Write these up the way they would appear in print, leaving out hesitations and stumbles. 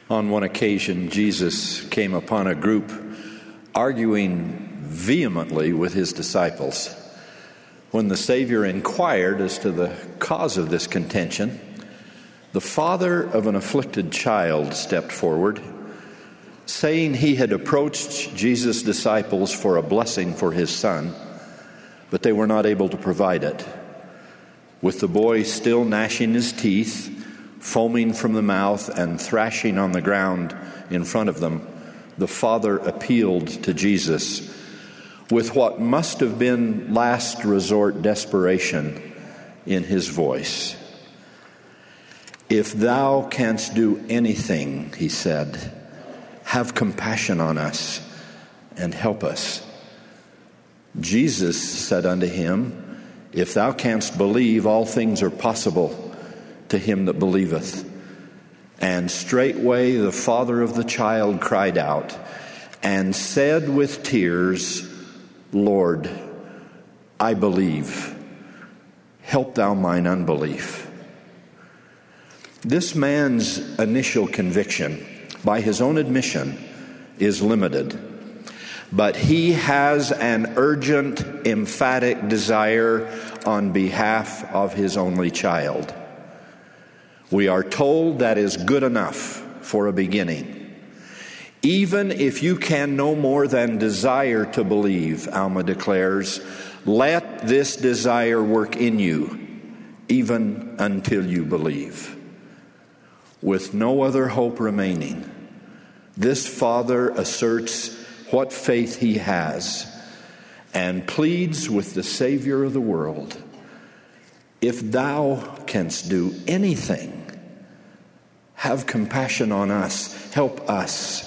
On one occasion, Jesus came upon a group arguing vehemently with his disciples. When the Savior inquired as to the cause of this contention, the father of an afflicted child stepped forward, saying he had approached Jesus' disciples for a blessing for his son, but they were not able to provide it. With the boy still gnashing his teeth, foaming from the mouth, and thrashing on the ground in front of them, the father appealed to Jesus with what must have been last resort desperation in his voice. "If thou canst do anything," he said, "have compassion on us and help us." Jesus said unto him, "If thou canst believe, all things are possible to him that believeth." And straightway the father of the child cried out and said with tears, "Lord, I believe. Help thou mine unbelief." This man's initial conviction, by his own admission, is limited. But he has an urgent, emphatic desire on behalf of his only child. We are told that is good enough for a beginning. Even if you can no more than desire to believe, Alma declares, let this desire work in you, even until you believe. With no other hope remaining, this father asserts what faith he has and pleads with the Savior of the world, "If thou canst do anything, have compassion on us, help us."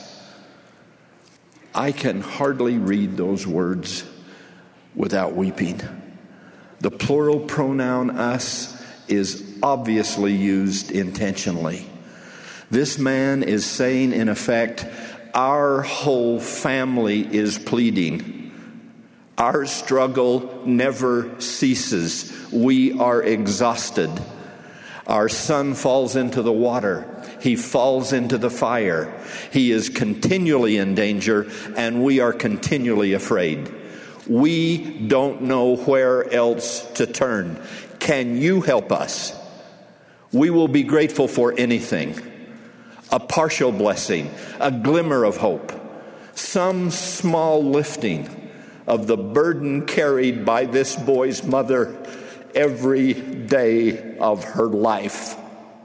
I can hardly read those words without weeping. The plural pronoun "us" is obviously used intentionally. This man is saying, in effect, our whole family is pleading. Our struggle never ceases. We are exhausted. Our son falls into the water. He falls into the fire. He is continually in danger, and we are continually afraid. We don't know where else to turn. Can you help us? We will be grateful for anything. A partial blessing, a glimmer of hope, some small lifting of the burden carried by this boy's mother every day of her life.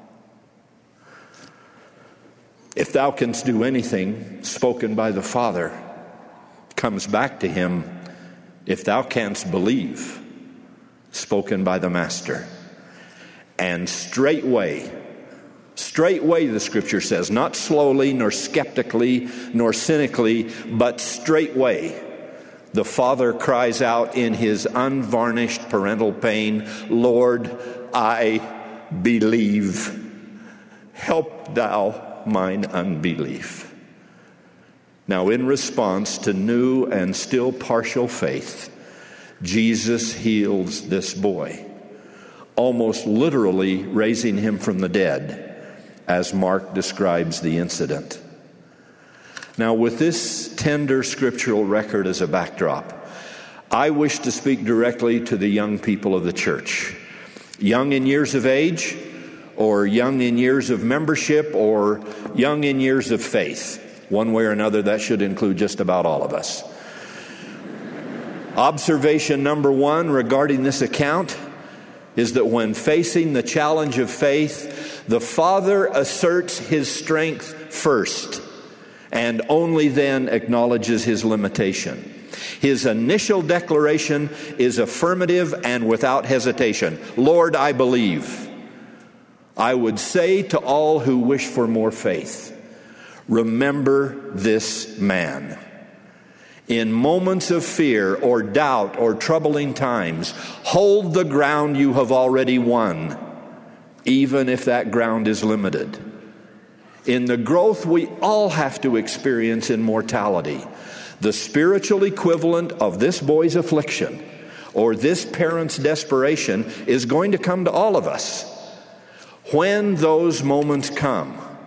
"If thou canst do anything," spoken by the Father, comes back to him, "If thou canst believe," spoken by the Master. And straightway, the Scripture says, not slowly, nor skeptically, nor cynically, but straightway, the Father cries out in his unvarnished parental pain, "Lord, I believe. Help thou mine unbelief." Now, in response to new and still partial faith, Jesus heals this boy, almost literally raising him from the dead, as Mark describes the incident. Now, with this tender scriptural record as a backdrop, I wish to speak directly to the young people of the church, young in years of age, or young in years of membership, or young in years of faith. One way or another, that should include just about all of us. Observation number one regarding this account is that when facing the challenge of faith, the Father asserts his strength first and only then acknowledges his limitation. His initial declaration is affirmative and without hesitation. "Lord, I believe." I would say to all who wish for more faith, remember this man. In moments of fear or doubt or troubling times, hold the ground you have already won, even if that ground is limited. In the growth we all have to experience in mortality, the spiritual equivalent of this boy's affliction or this parent's desperation is going to come to all of us. When those moments come,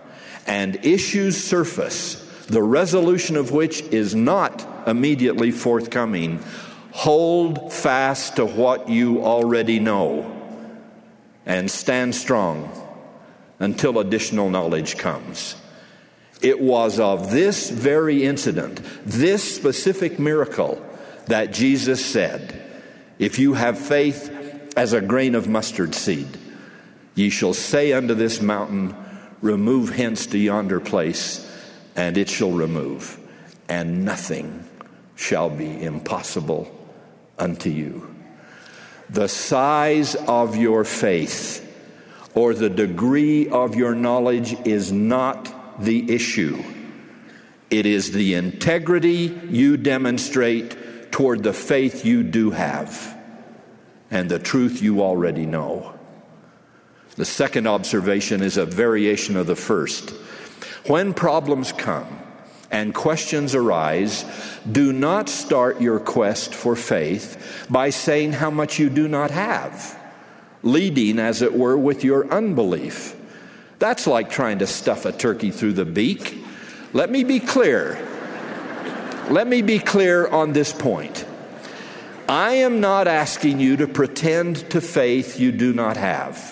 and issues surface, the resolution of which is not immediately forthcoming, hold fast to what you already know and stand strong until additional knowledge comes. It was of this very incident, this specific miracle, that Jesus said, if you have faith as a grain of mustard seed, ye shall say unto this mountain, remove hence to yonder place, and it shall remove, and nothing shall be impossible unto you. The size of your faith or the degree of your knowledge is not the issue. It is the integrity you demonstrate toward the faith you do have and the truth you already know. The second observation is a variation of the first. When problems come and questions arise, do not start your quest for faith by saying how much you do not have, leading, as it were, with your unbelief. That's like trying to stuff a turkey through the beak. Let me be clear. Let me be clear on this point. I am not asking you to pretend to faith you do not have.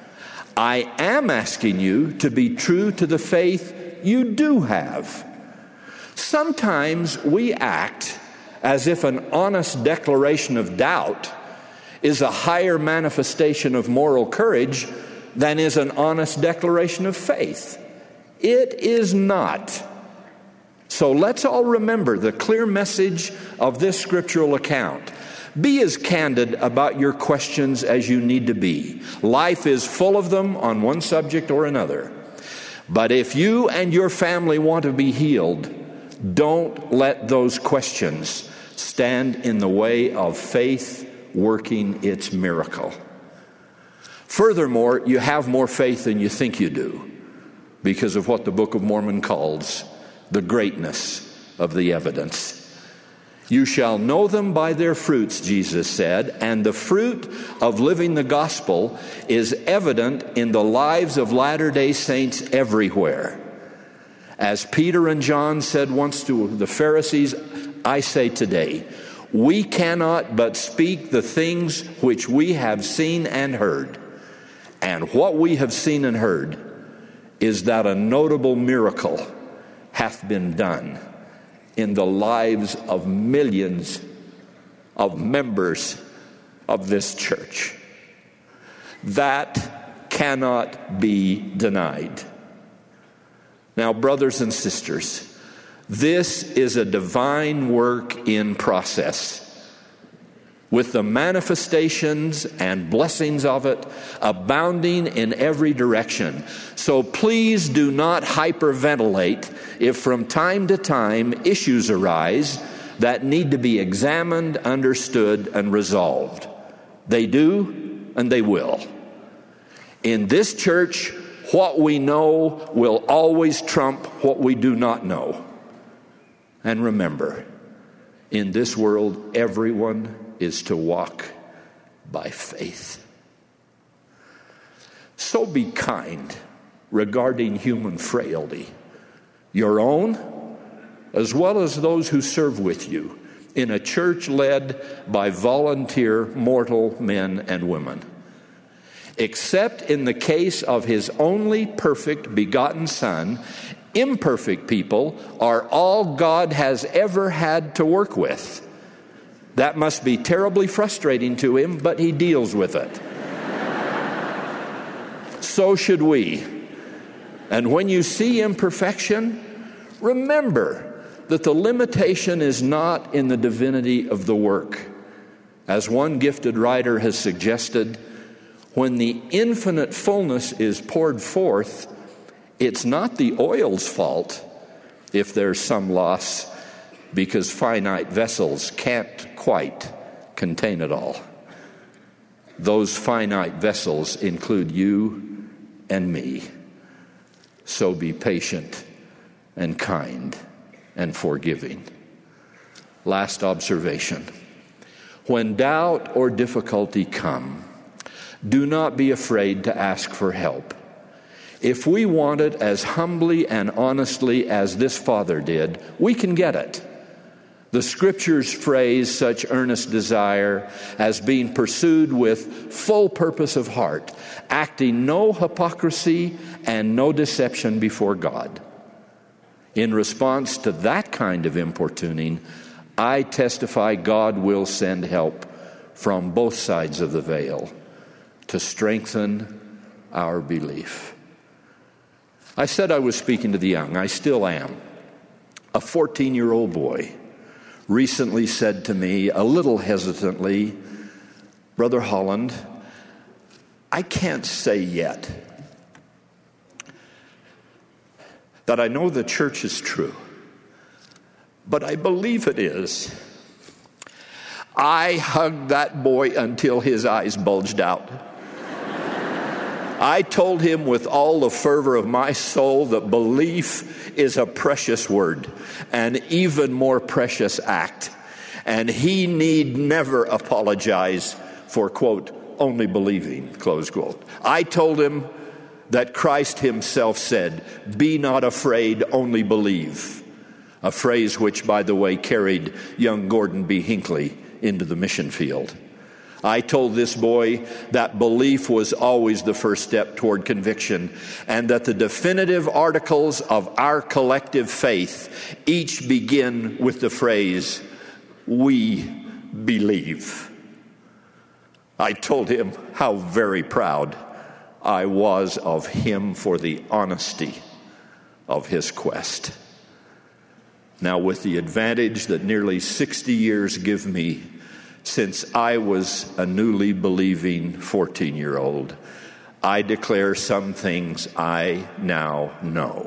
I am asking you to be true to the faith you do have. Sometimes we act as if an honest declaration of doubt is a higher manifestation of moral courage than is an honest declaration of faith. It is not. So let's all remember the clear message of this scriptural account. Be as candid about your questions as you need to be. Life is full of them on one subject or another. But if you and your family want to be healed, don't let those questions stand in the way of faith working its miracle. Furthermore, you have more faith than you think you do because of what the Book of Mormon calls the greatness of the evidence. You shall know them by their fruits, Jesus said, and the fruit of living the gospel is evident in the lives of Latter-day Saints everywhere. As Peter and John said once to the Pharisees, I say today, we cannot but speak the things which we have seen and heard. And what we have seen and heard is that a notable miracle hath been done in the lives of millions of members of this church. That cannot be denied. Now, brothers and sisters, this is a divine work in process, with the manifestations and blessings of it abounding in every direction. So please do not hyperventilate if from time to time issues arise that need to be examined, understood, and resolved. They do, and they will. In this church, what we know will always trump what we do not know. And remember, in this world, everyone is to walk by faith. So be kind regarding human frailty, your own as well as those who serve with you in a church led by volunteer mortal men and women. Except in the case of his only perfect begotten Son, imperfect people are all God has ever had to work with. That must be terribly frustrating to him, but he deals with it. So should we. And when you see imperfection, remember that the limitation is not in the divinity of the work. As one gifted writer has suggested, when the infinite fullness is poured forth, it's not the oil's fault if there's some loss, because finite vessels can't quite contain it all. Those finite vessels include you and me. So be patient and kind and forgiving. Last observation. When doubt or difficulty come, do not be afraid to ask for help. If we want it as humbly and honestly as this father did, we can get it. The Scriptures phrase such earnest desire as being pursued with full purpose of heart, acting no hypocrisy and no deception before God. In response to that kind of importuning, I testify God will send help from both sides of the veil to strengthen our belief. I said I was speaking to the young. I still am. A 14-year-old boy recently said to me, a little hesitantly, "Brother Holland, I can't say yet that I know the church is true, but I believe it is." I hugged that boy until his eyes bulged out. I told him with all the fervor of my soul that belief is a precious word, an even more precious act, and he need never apologize for, quote, only believing, close quote. I told him that Christ himself said, "Be not afraid, only believe," a phrase which, by the way, carried young Gordon B. Hinckley into the mission field. I told this boy that belief was always the first step toward conviction, and that the definitive articles of our collective faith each begin with the phrase, "We believe." I told him how very proud I was of him for the honesty of his quest. Now, with the advantage that nearly 60 years give me since I was a newly believing 14-year-old, I declare some things I now know.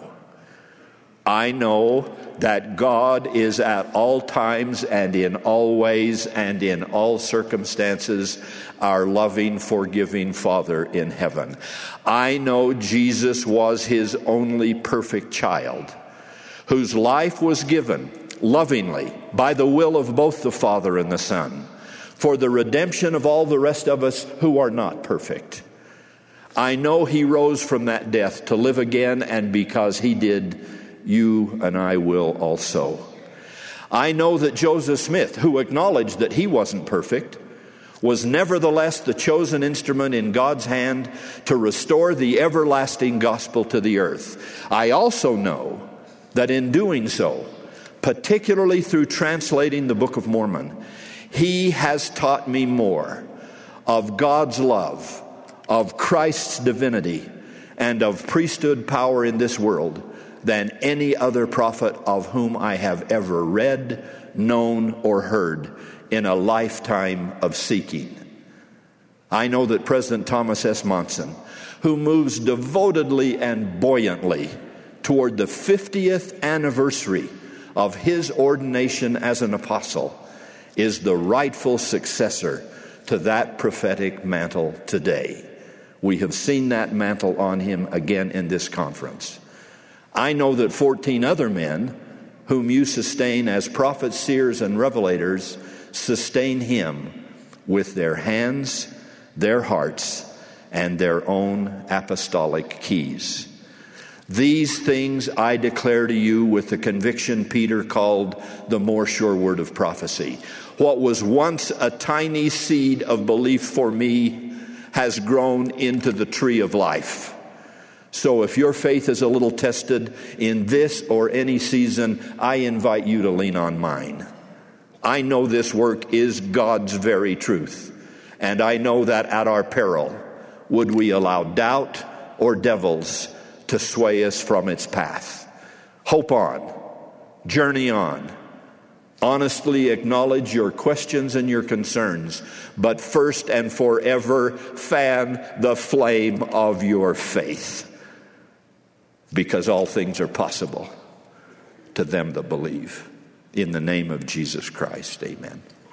I know that God is at all times and in all ways and in all circumstances our loving, forgiving Father in heaven. I know Jesus was his only perfect child, whose life was given lovingly by the will of both the Father and the Son, for the redemption of all the rest of us who are not perfect. I know he rose from that death to live again, and because he did, you and I will also. I know that Joseph Smith, who acknowledged that he wasn't perfect, was nevertheless the chosen instrument in God's hand to restore the everlasting gospel to the earth. I also know that in doing so, particularly through translating the Book of Mormon, he has taught me more of God's love, of Christ's divinity, and of priesthood power in this world than any other prophet of whom I have ever read, known, or heard in a lifetime of seeking. I know that President Thomas S. Monson, who moves devotedly and buoyantly toward the 50th anniversary of his ordination as an apostle, is the rightful successor to that prophetic mantle today. We have seen that mantle on him again in this conference. I know that 14 other men, whom you sustain as prophets, seers, and revelators, sustain him with their hands, their hearts, and their own apostolic keys. These things I declare to you with the conviction Peter called the more sure word of prophecy. What was once a tiny seed of belief for me has grown into the tree of life. So if your faith is a little tested in this or any season, I invite you to lean on mine. I know this work is God's very truth, and I know that at our peril would we allow doubt or devils to sway us from its path. Hope on, journey on, honestly acknowledge your questions and your concerns, but first and forever fan the flame of your faith, because all things are possible to them that believe. In the name of Jesus Christ, amen.